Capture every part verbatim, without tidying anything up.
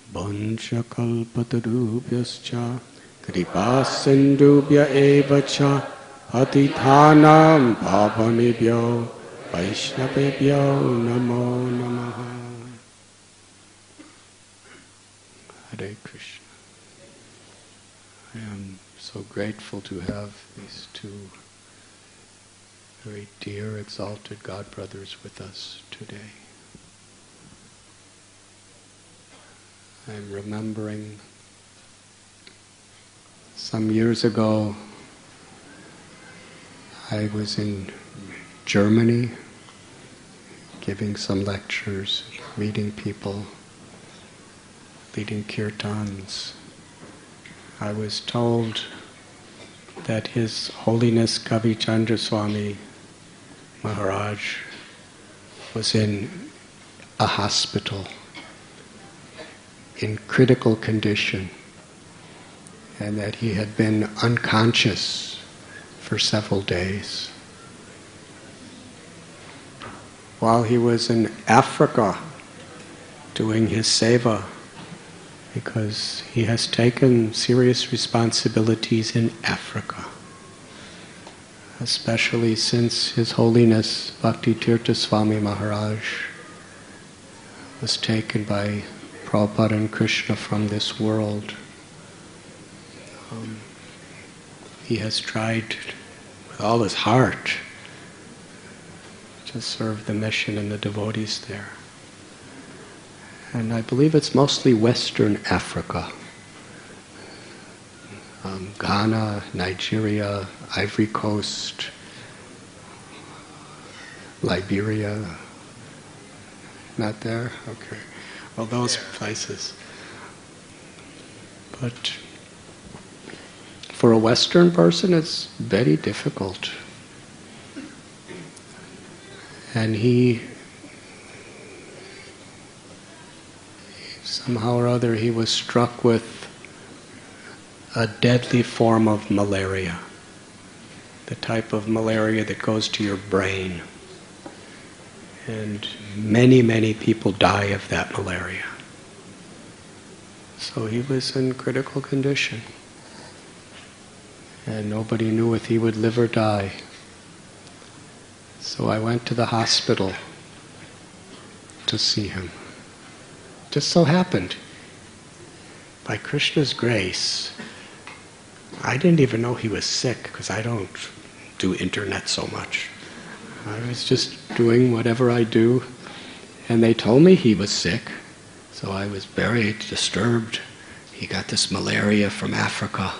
Vancha kalpatarubhyascha kripa sindhubhya eva cha patithanam pavanebhyo vaishnavebhyo namo namaha. Hare Krishna. I am so grateful to have these two very dear, exalted God brothers with us today. I'm remembering some years ago I was in Germany giving some lectures, meeting people, leading kirtans. I was told that His Holiness Kavichandra Swami Maharaj was in a hospital in critical condition, and that he had been unconscious for several days. While he was in Africa doing his seva, because he has taken serious responsibilities in Africa, especially since His Holiness Bhakti Tirtha Swami Maharaj was taken by Prabhupada and Krishna from this world. Um, he has tried with all his heart to serve the mission and the devotees there. And I believe it's mostly Western Africa. Um, Ghana, Nigeria, Ivory Coast, Liberia. Not there? Okay. Well, those places. But for a Western person, it's very difficult. And he, somehow or other, he was struck with a deadly form of malaria, the type of malaria that goes to your brain. And many, many people die of that malaria. So he was in critical condition. And nobody knew if he would live or die. So I went to the hospital to see him. Just so happened, by Krishna's grace, I didn't even know he was sick, because I don't do internet so much. I was just doing whatever I do, and they told me he was sick, so I was very disturbed. He got this malaria from Africa,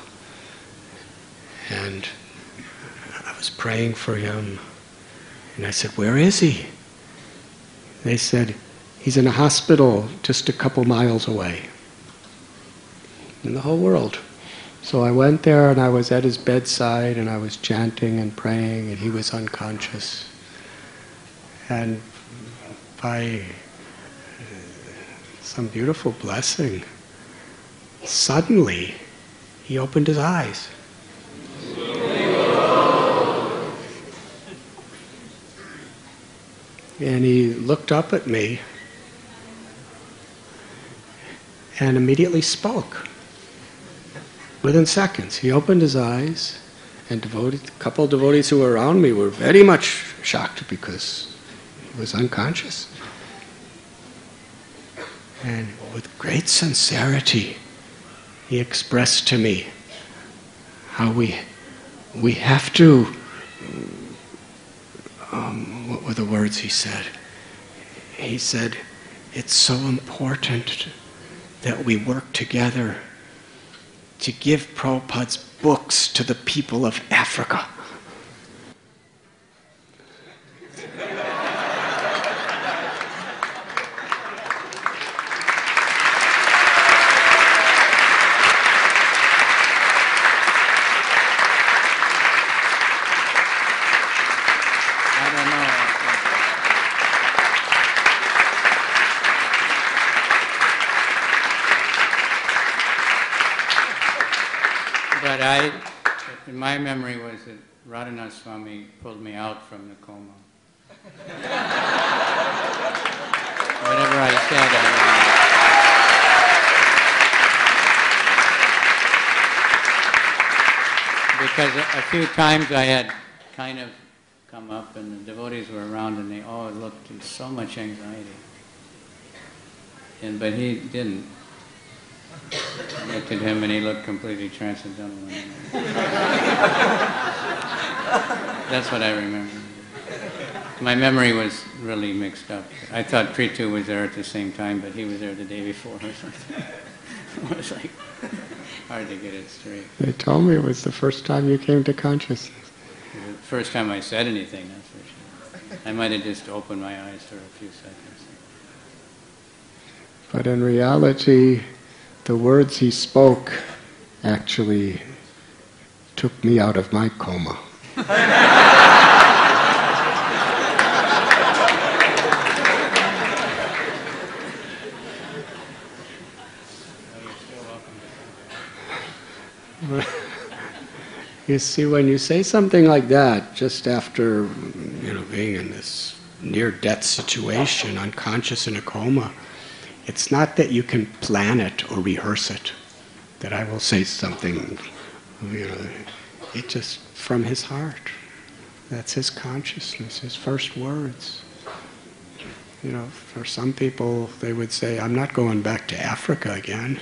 and I was praying for him, and I said, "Where is he?" They said, "He's in a hospital just a couple miles away," in the whole world. So I went there, and I was at his bedside, and I was chanting and praying, and he was unconscious. And by some beautiful blessing, suddenly he opened his eyes. And he looked up at me and immediately spoke. Within seconds, he opened his eyes, and devoted, a couple of devotees who were around me were very much shocked because he was unconscious. And with great sincerity, he expressed to me how we we have to, um, what were the words he said? He said, "It's so important that we work together to give Prabhupada's books to the people of Africa." But I, in my memory was that Radhanath Swami pulled me out from the coma. Whatever I said, I because a, a few times I had kind of come up and the devotees were around and they all looked in so much anxiety. And but he didn't. I looked at him and he looked completely transcendental. That's what I remember. My memory was really mixed up. I thought Prithu was there at the same time, but he was there the day before or something. It was like hard to get it straight. They told me it was the first time you came to consciousness. It was the first time I said anything, that's for sure. I might have just opened my eyes for a few seconds. But in reality, the words he spoke actually took me out of my coma. You see, when you say something like that, just after, you know, being in this near-death situation, unconscious in a coma, it's not that you can plan it or rehearse it, that I will say something, you know, it just from his heart. That's his consciousness, his first words. You know, for some people, they would say, I'm not going back to Africa again.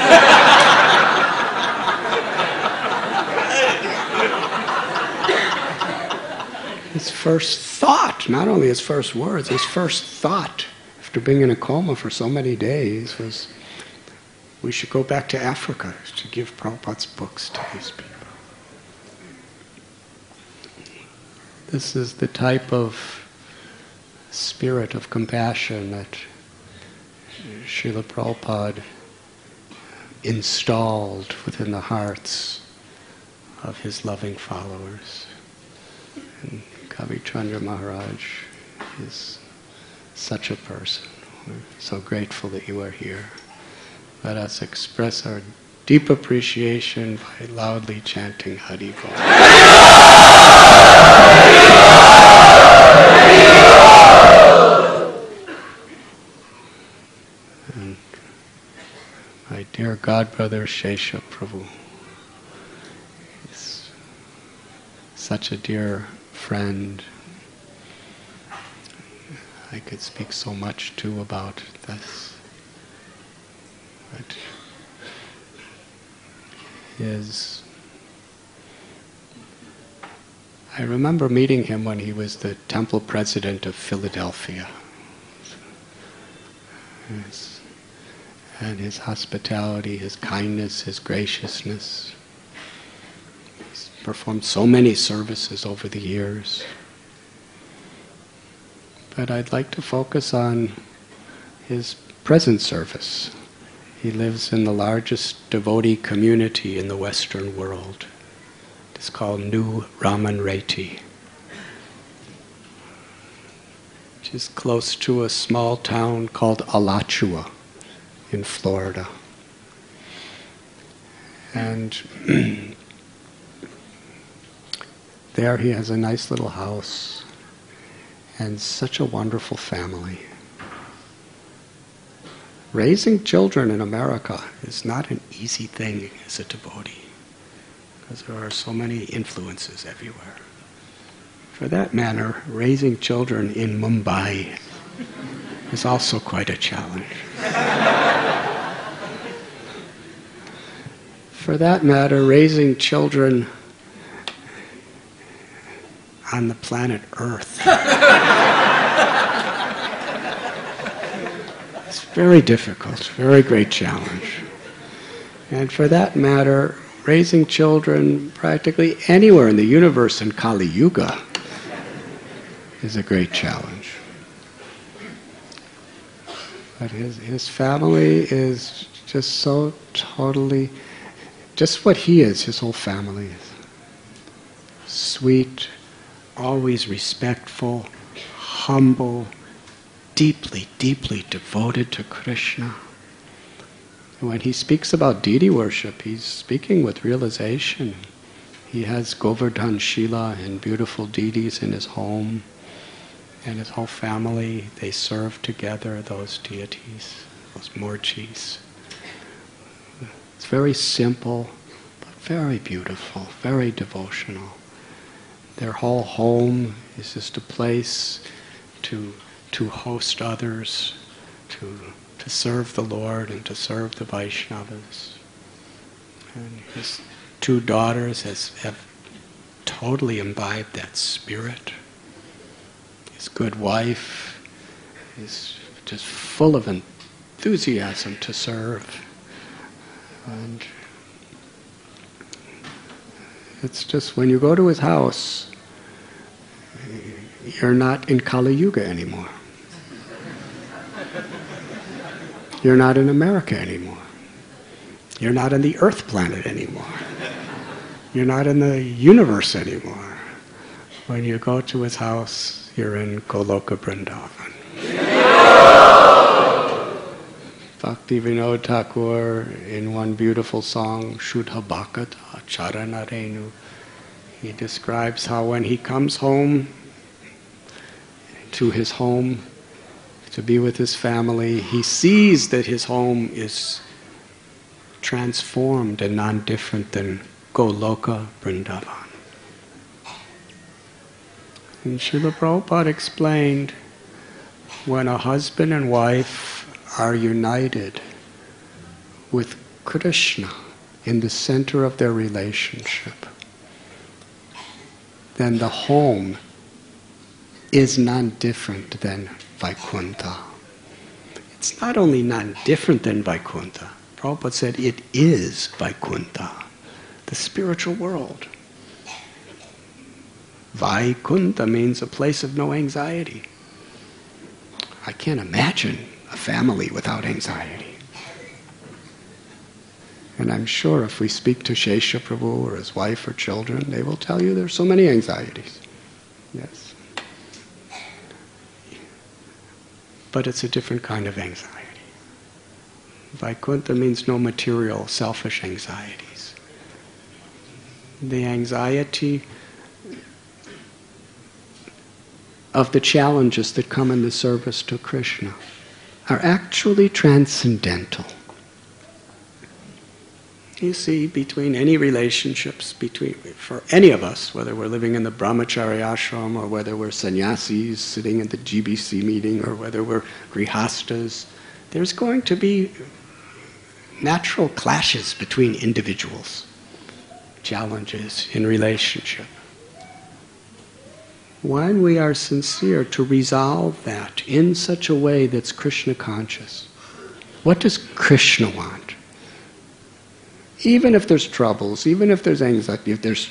His first thought, not only his first words, his first thought after being in a coma for so many days was, we should go back to Africa to give Prabhupada's books to these people. This is the type of spirit of compassion that Srila Prabhupada installed within the hearts of his loving followers. And Kavi Chandra Maharaj is such a person. We're so grateful that you are here. Let us express our deep appreciation by loudly chanting Hari Bol. And my dear godbrother Shesha Prabhu is such a dear friend. I could speak so much too about this. But his, I remember meeting him when he was the temple president of Philadelphia. His, and his hospitality, his kindness, his graciousness. He's performed so many services over the years. But I'd like to focus on his present service. He lives in the largest devotee community in the Western world. It's called New Raman Reti, which is close to a small town called Alachua in Florida. And there he has a nice little house and such a wonderful family. Raising children in America is not an easy thing as a devotee, because there are so many influences everywhere. For that matter, raising children in Mumbai is also quite a challenge. For that matter, raising children on the planet Earth. It's very difficult, very great challenge. And for that matter, raising children practically anywhere in the universe in Kali Yuga is a great challenge. But his, his family is just so totally, just what he is, his whole family is. Sweet, always respectful, humble, deeply, deeply devoted to Krishna. And when he speaks about deity worship, he's speaking with realization. He has Govardhan Shila and beautiful deities in his home, and his whole family, they serve together those deities, those murchis. It's very simple, but very beautiful, very devotional. Their whole home is just a place to to host others, to to serve the Lord and to serve the Vaishnavas. And his two daughters has, have totally imbibed that spirit. His good wife is just full of enthusiasm to serve. And it's just when you go to his house, you're not in Kali Yuga anymore. You're not in America anymore. You're not in the Earth planet anymore. You're not in the universe anymore. When you go to his house, you're in Goloka Vrindavan. Bhaktivinoda Thakur, in one beautiful song, Shuddha Bhakata Charanarenu, he describes how when he comes home, to his home, to be with his family, he sees that his home is transformed and non-different than Goloka Vrindavan. And Srila Prabhupada explained, when a husband and wife are united with Krishna in the center of their relationship, then the home is non-different than Vaikuntha. It's not only non-different than Vaikuntha. Prabhupada said it is Vaikuntha, the spiritual world. Vaikuntha means a place of no anxiety. I can't imagine a family without anxiety. And I'm sure if we speak to Shesha Prabhu or his wife or children, they will tell you there's so many anxieties. Yes. But it's a different kind of anxiety. Vaikuntha means no material, selfish anxieties. The anxiety of the challenges that come in the service to Krishna are actually transcendental. You see, between any relationships, between for any of us, whether we're living in the brahmachari ashram or whether we're sannyasis sitting in the G B C meeting or whether we're grihastas, there's going to be natural clashes between individuals, challenges in relationship. When we are sincere to resolve that in such a way that's Krishna conscious, what does Krishna want? Even if there's troubles, even if there's anxiety, if there's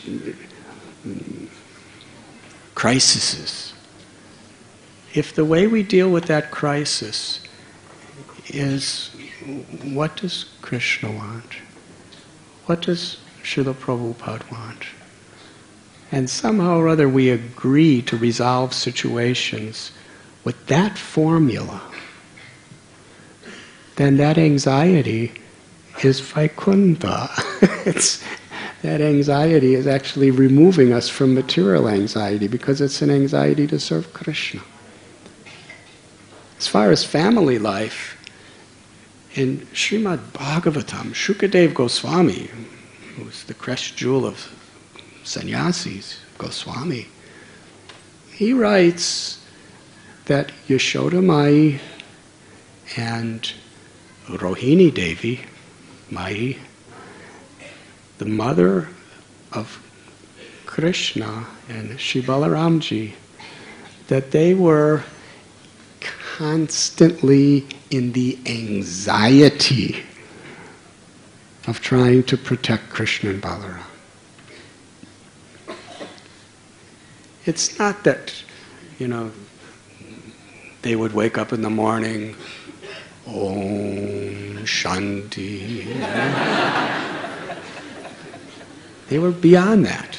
crises, if the way we deal with that crisis is, what does Krishna want? What does Srila Prabhupada want? And somehow or other we agree to resolve situations with that formula, then that anxiety is Vaikuntha. It's, that anxiety is actually removing us from material anxiety because it's an anxiety to serve Krishna. As far as family life, in Srimad Bhagavatam, Shukadev Goswami, who's the crest jewel of sannyasis, Goswami, he writes that Yashoda Mai and Rohini Devi, Mai, the mother of Krishna and Shri Balaramji, that they were constantly in the anxiety of trying to protect Krishna and Balaram. It's not that, you know, they would wake up in the morning, Om Shanti. They were beyond that.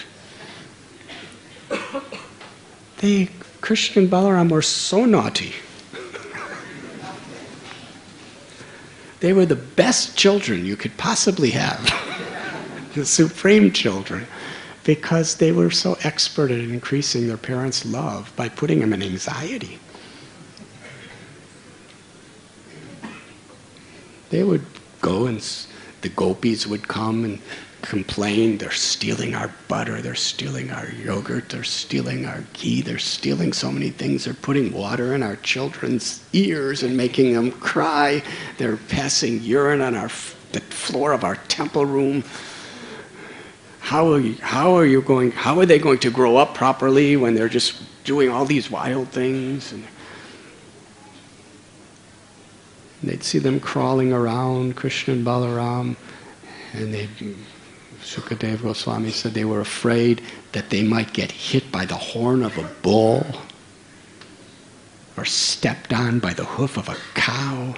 They, Krishna and Balaram were so naughty. They were the best children you could possibly have, the supreme children, because they were so expert at increasing their parents' love by putting them in anxiety. They would go and the gopis would come and complain, they're stealing our butter, they're stealing our yogurt, they're stealing our ghee, they're stealing so many things, they're putting water in our children's ears and making them cry, they're passing urine on our the floor of our temple room. How are you, how are you going, how are they going to grow up properly when they're just doing all these wild things? And they'd see them crawling around, Krishna and Balaram, and they, Sukadeva Goswami said they were afraid that they might get hit by the horn of a bull, or stepped on by the hoof of a cow,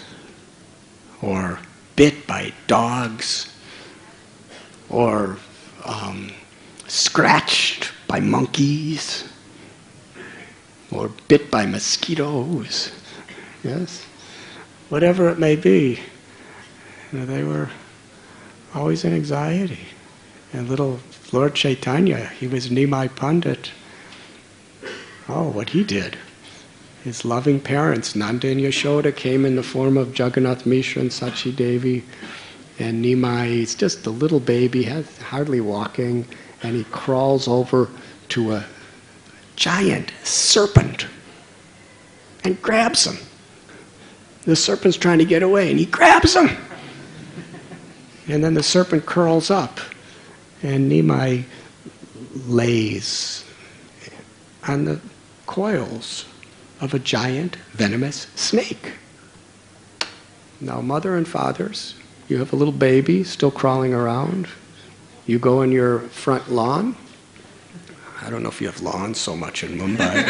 or bit by dogs, or um, scratched by monkeys, or bit by mosquitoes. Yes? Whatever it may be, you know, they were always in anxiety. And little Lord Chaitanya, he was Nimai Pandit. Oh, what he did. His loving parents, Nanda and Yashoda, came in the form of Jagannath Mishra and Sachi Devi. And Nimai, he's just a little baby, has hardly walking, and he crawls over to a giant serpent and grabs him. The serpent's trying to get away, and he grabs him. And then the serpent curls up, and Nimai lays on the coils of a giant venomous snake. Now, mother and fathers, you have a little baby still crawling around. You go in your front lawn. I don't know if you have lawns so much in Mumbai.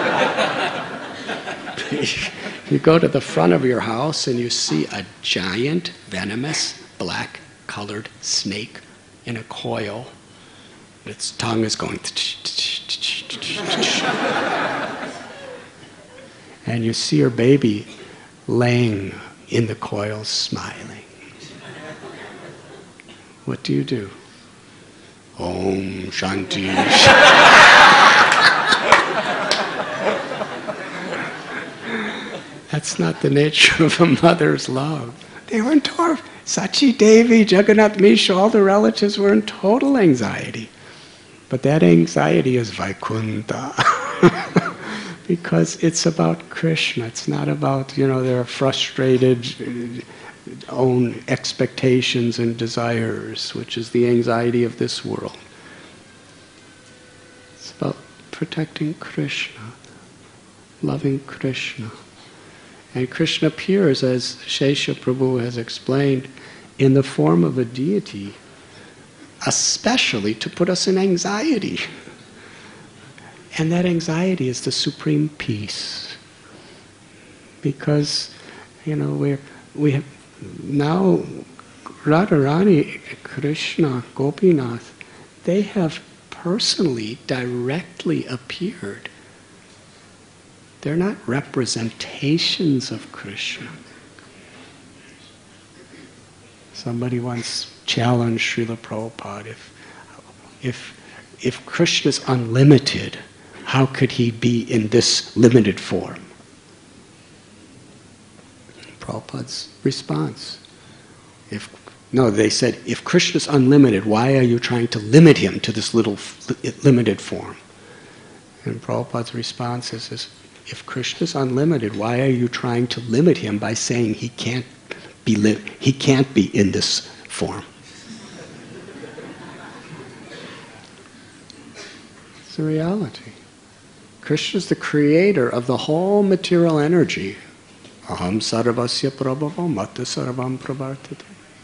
You go to the front of your house and you see a giant, venomous, black-colored snake in a coil. Its tongue is going... And you see your baby laying in the coil smiling. What do you do? Om Shanti. That's not the nature of a mother's love. They were in total... Sachi Devi, Jagannath Mishra, all the relatives were in total anxiety. But that anxiety is Vaikuntha. Because it's about Krishna. It's not about, you know, their frustrated own expectations and desires, which is the anxiety of this world. It's about protecting Krishna, loving Krishna. And Krishna appears, as Shesha Prabhu has explained, in the form of a deity, especially to put us in anxiety. And that anxiety is the supreme peace. Because, you know, we're, we have now Radharani, Krishna, Gopinath, they have personally, directly appeared. They're not representations of Krishna. Somebody once challenged Srila Prabhupada, if, if, if Krishna's unlimited, how could he be in this limited form? Prabhupada's response, if, no, they said, if Krishna's unlimited, why are you trying to limit him to this little limited form? And Prabhupada's response is, is if Krishna's unlimited, why are you trying to limit him by saying he can't be li- he can't be in this form? It's the reality. Krishna's the creator of the whole material energy. Aham sarvasya prabhavam matta sarvam pravartate.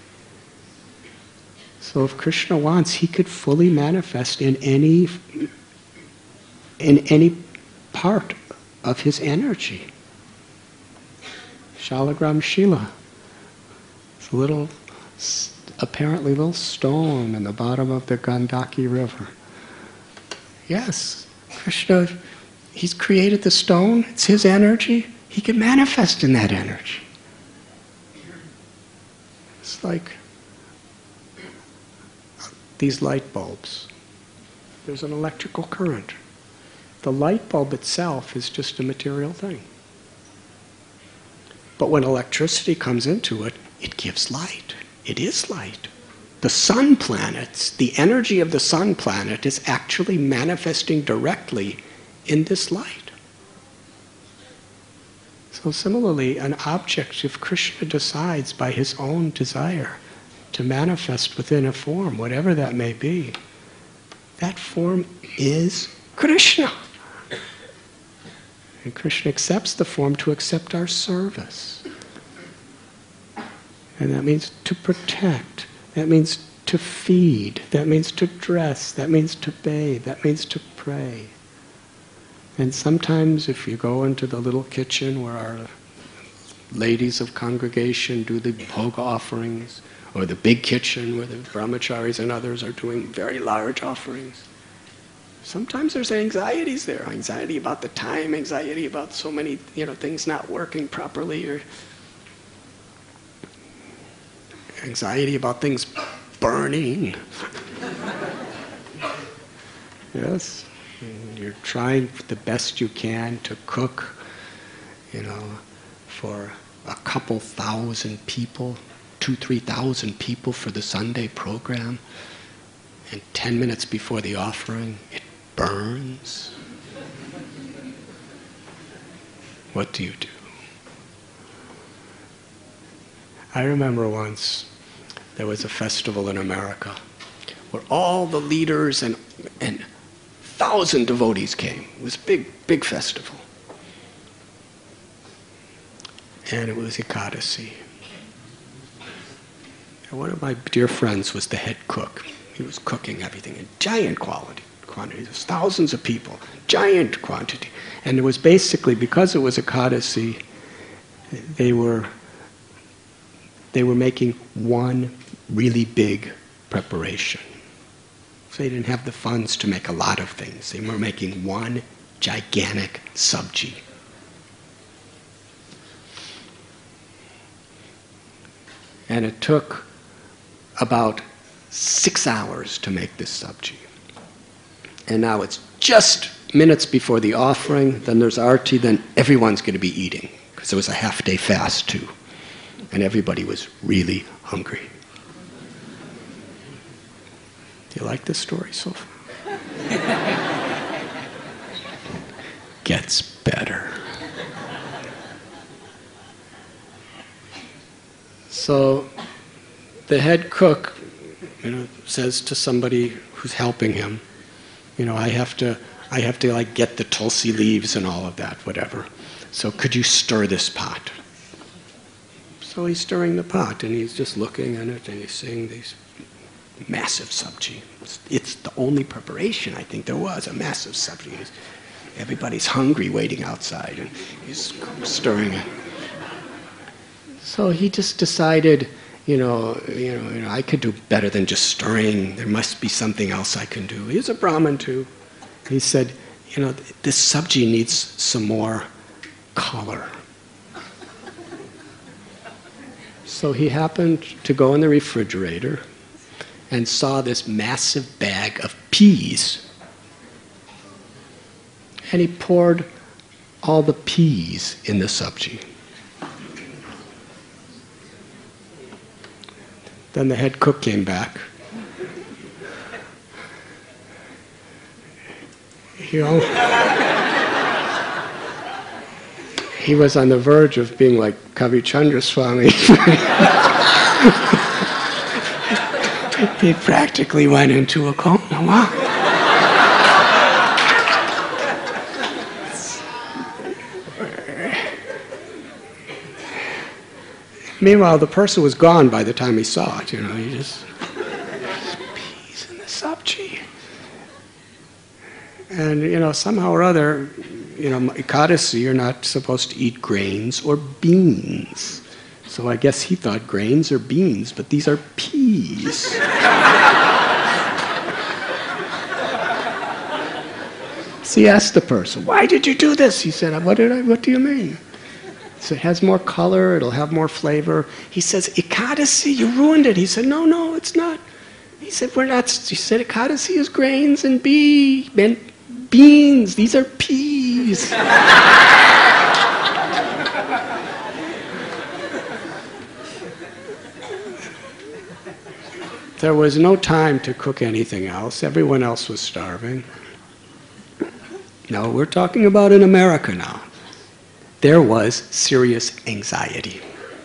So if Krishna wants, he could fully manifest in any in any part of his energy. Shalagram Shila. It's a little, apparently little stone in the bottom of the Gandaki River. Yes, Krishna, he's created the stone, it's his energy, he can manifest in that energy. It's like these light bulbs. There's an electrical current. The light bulb itself is just a material thing. But when electricity comes into it, it gives light. It is light. The sun planets, the energy of the sun planet is actually manifesting directly in this light. So similarly, an object, if Krishna decides by his own desire to manifest within a form, whatever that may be, that form is Krishna. And Krishna accepts the form to accept our service. And that means to protect. That means to feed. That means to dress. That means to bathe. That means to pray. And sometimes if you go into the little kitchen where our ladies of congregation do the bhoga offerings, or the big kitchen where the brahmacharis and others are doing very large offerings, sometimes there's anxieties there. Anxiety about the time, anxiety about so many, you know, things not working properly, or anxiety about things burning. Yes, and you're trying the best you can to cook, you know, for a couple thousand people, two, three thousand people for the Sunday program, and ten minutes before the offering, it burns. What do you do? I remember once there was a festival in America where all the leaders and and thousand devotees came. It was a big, big festival. And it was Ekadasi. And one of my dear friends was the head cook. He was cooking everything in giant quality, quantities. There was thousands of people, giant quantity. And it was basically, because it was Ekadasi, they were they were making one really big preparation. So they didn't have the funds to make a lot of things. They were making one gigantic sabji. And it took about six hours to make this sabji. And now it's just minutes before the offering, then there's arti, then everyone's going to be eating, because it was a half-day fast too. And everybody was really hungry. Do you like this story so far? Gets better. So the head cook, you know, says to somebody who's helping him, you know, I have to, I have to like get the tulsi leaves and all of that, whatever. So could you stir this pot? So he's stirring the pot, and he's just looking at it, and he's seeing these massive sabji. It's, it's the only preparation I think there was, a massive sabji. It's, everybody's hungry waiting outside, and he's stirring it. So he just decided, you know, you know, you know, I could do better than just stirring. There must be something else I can do. He's a Brahmin too. He said, you know, this sabji needs some more color. So he happened to go in the refrigerator and saw this massive bag of peas. And he poured all the peas in the sabji. Then the head cook came back. You know, he was on the verge of being like Kavi Chandra Swami. He practically went into a coma. Wow. Meanwhile, the person was gone by the time he saw it. You know, he just peas in the sabji. And you know, somehow or other, you know, Ekadasi, you're not supposed to eat grains or beans. So I guess he thought grains or beans, but these are peas. So he asked the person, "Why did you do this?" He said, "What did I? What do you mean?" So it has more color, it'll have more flavor. He says, "Ekadasi, you ruined it." He said, "No, no, it's not." He said, "We're not." He said, "Ekadasi is grains and bee and beans. These are peas." There was no time to cook anything else. Everyone else was starving. No, we're talking about in America now. There was serious anxiety.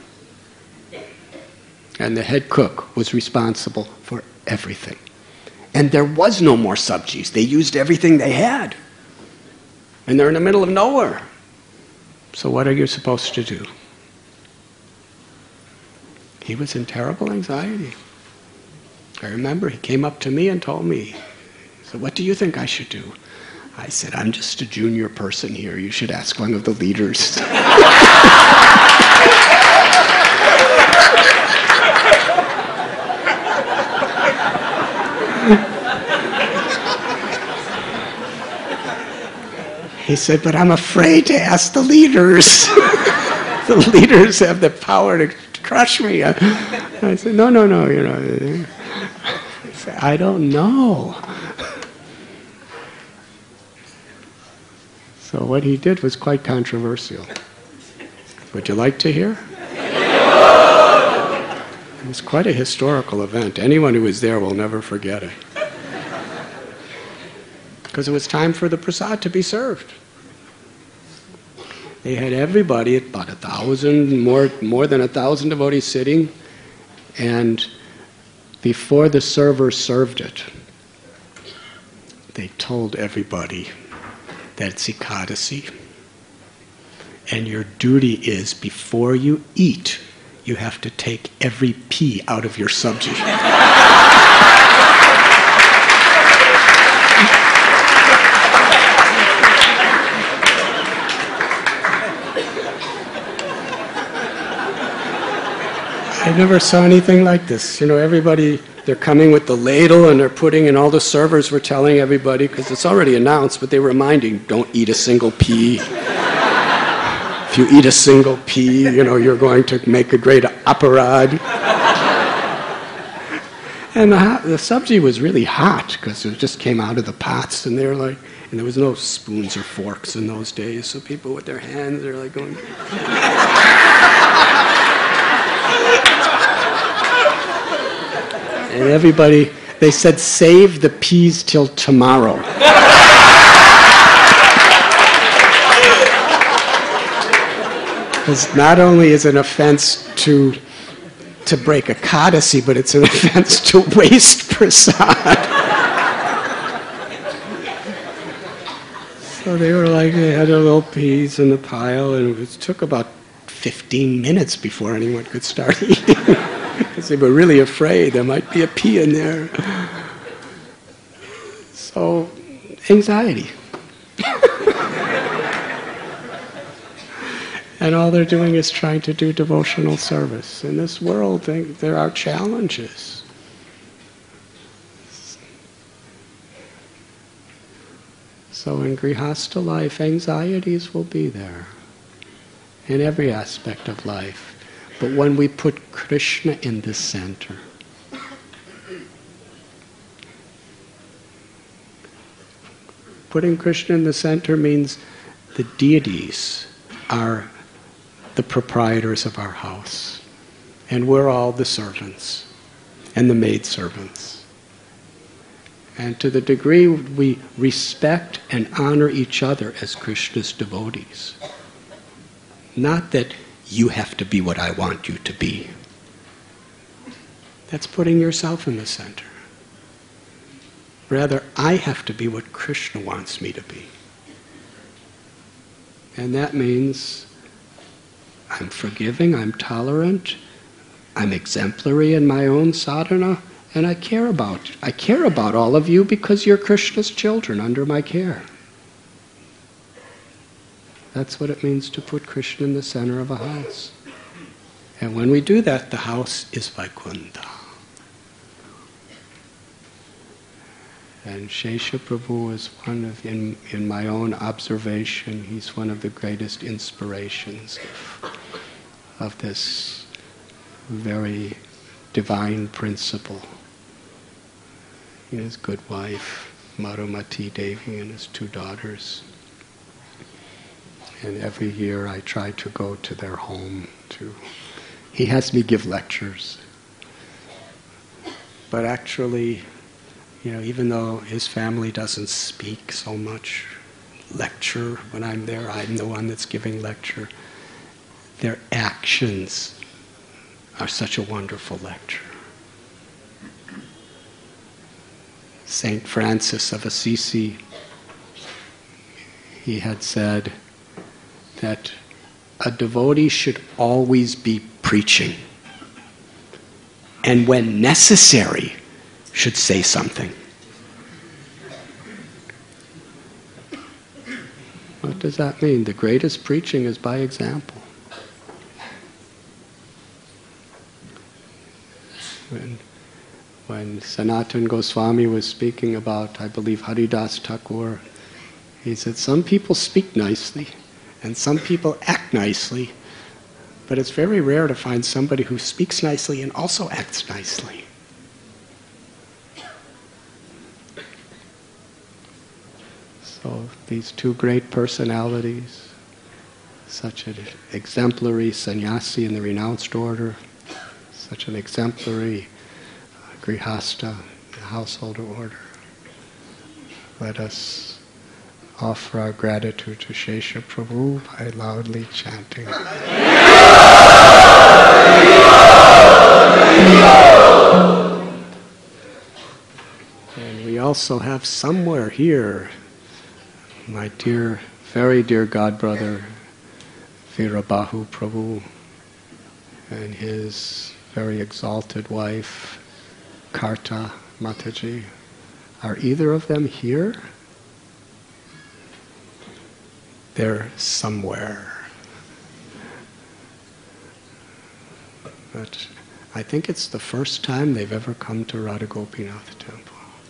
And the head cook was responsible for everything. And there was no more subjis. They used everything they had. And they're in the middle of nowhere. So what are you supposed to do? He was in terrible anxiety. I remember he came up to me and told me, he said, "What do you think I should do?" I said, "I'm just a junior person here. You should ask one of the leaders." He said, "But I'm afraid to ask the leaders. The leaders have the power to crush me." I said, "No, no, no, you know." I said, "I don't know." So what he did was quite controversial. Would you like to hear? It was quite a historical event. Anyone who was there will never forget it. Because it was time for the prasad to be served. They had everybody, about a thousand, more, more than a thousand devotees sitting, and before the server served it, they told everybody that it's Ekadasi, and your duty is, before you eat, you have to take every pea out of your sabji. I never saw anything like this. You know, everybody, they're coming with the ladle and they're putting, and all the servers were telling everybody, because it's already announced, but they were reminding, don't eat a single pea. If you eat a single pea, you know, you're going to make a great aparad. And the, the sabji was really hot, because it just came out of the pots, and they were like, and there was no spoons or forks in those days, so people with their hands, they're like going... And everybody, they said, save the peas till tomorrow. Because not only is it an offense to, to break Ekadasi, but it's an offense to waste prasad. So they were like, they had their little peas in the pile, and it took about fifteen minutes before anyone could start eating. Because they were really afraid there might be a pea in there. So, anxiety. And all they're doing is trying to do devotional service. In this world, they, there are challenges. So in Grihastha life, anxieties will be there. In every aspect of life. But when we put Krishna in the center, putting Krishna in the center means the deities are the proprietors of our house, and we're all the servants and the maidservants. And to the degree we respect and honor each other as Krishna's devotees, not that you have to be what I want you to be. That's putting yourself in the center. Rather, I have to be what Krishna wants me to be. And that means I'm forgiving, I'm tolerant, I'm exemplary in my own sadhana, and I care about, I care about all of you because you're Krishna's children under my care. That's what it means to put Krishna in the center of a house. And when we do that, the house is Vaikuntha. And Shesha Prabhu is one of, in, in my own observation, he's one of the greatest inspirations of, of this very divine principle. His good wife, Madhumati Devi, and his two daughters. And every year I try to go to their home to... He has me give lectures. but actually, you know, even though his family doesn't speak so much, lecture when I'm there, I'm the one that's giving lecture, their actions are such a wonderful lecture. Saint Francis of Assisi, he had said that a devotee should always be preaching, and when necessary, should say something. What does that mean? The greatest preaching is by example. When, when Sanatana Goswami was speaking about, I believe, Haridas Thakur, he said, some people speak nicely, and some people act nicely, but it's very rare to find somebody who speaks nicely and also acts nicely. So these two great personalities, such an exemplary sannyasi in the renounced order, such an exemplary uh, grihasta, the householder order. Let us offer our gratitude to Shesha Prabhu by loudly chanting. And we also have somewhere here my dear, very dear godbrother, Veerabahu Prabhu, and his very exalted wife, Karta Mataji. Are either of them here? They're somewhere. But I think it's the first time they've ever come to Radha Gopinath Temple.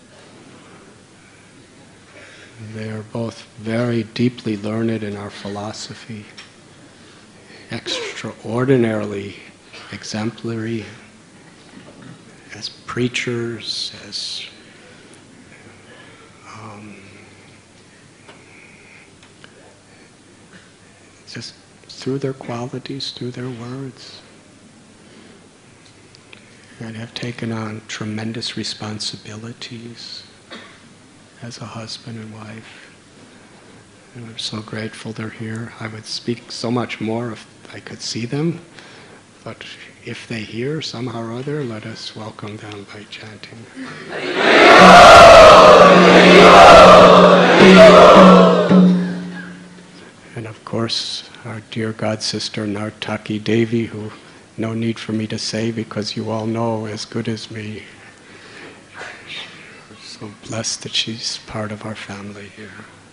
They are both very deeply learned in our philosophy, extraordinarily exemplary as preachers, as um, just through their qualities, through their words, and have taken on tremendous responsibilities as a husband and wife. And I'm so grateful they're here. I would speak so much more if I could see them, but if they hear somehow or other, let us welcome them by chanting. And of course, our dear God sister Nartaki Devi, who no need for me to say because you all know as good as me. So blessed that she's part of our family here.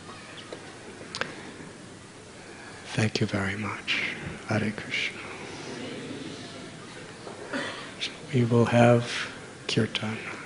Thank you very much. Hare Krishna. We will have kirtan.